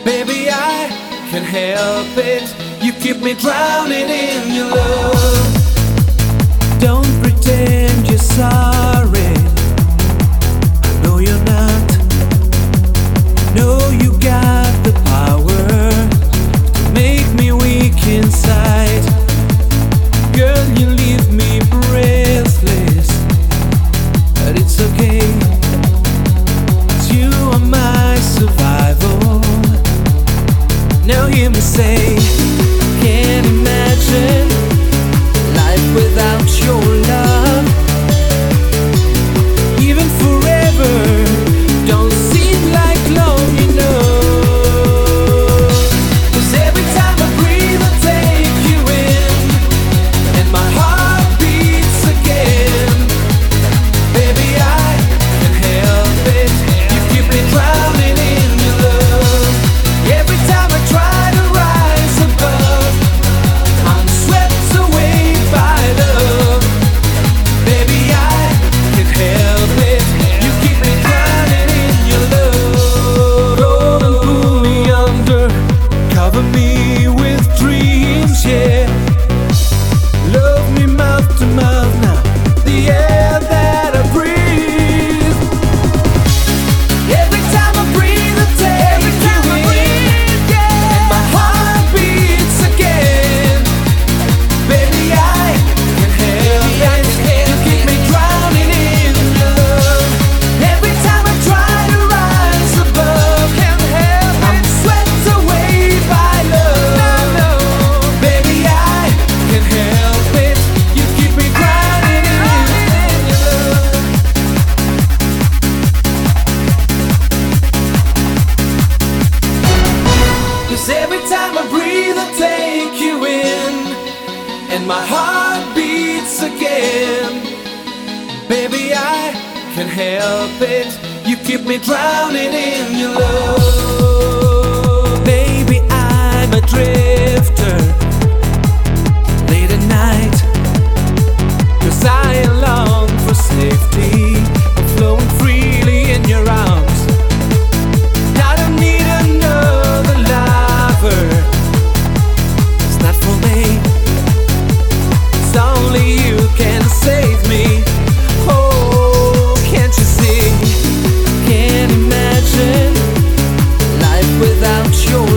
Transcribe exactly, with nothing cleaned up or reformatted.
Baby, I can't help it. You keep me drowning in your love. Don't pretend you're sorry. I know you're not. Know you got the power to make me weak inside. Girl, you leave me breathless, but it's okay, 'cause you are my survival. Now hear me say, can't imagine life without your love. Even forever don't seem like long enough. 'Cause every time I breathe I take you in, and my heart beats again. Baby, I can't help it. You keep me drowning in your love. Every time I try to rise above, I'm swept away by love. Baby, I can't help it. You keep me drowning in your love. Roll and pull me under, cover me with dreams, yeah. Love me mouth to mouth now, the air that I breathe. Every time I breathe, I take you in, and my heart beats again. Baby, I can't help it. You keep me drowning in your love. Every time I try to rise above, I'm swept away by love. Baby, I can't help it. You keep me drowning in your love. 'Cause every time I breathe, I take you in, and my heart beats again. Baby, I can't help it. You keep me drowning in your love. Baby, I'm a drifter late at night, 'cause I long for safety. I'm flowing freely in your arms. I don't need another lover. It's not for me. It's only you can save me. Oh, can't you see? Can't imagine life without your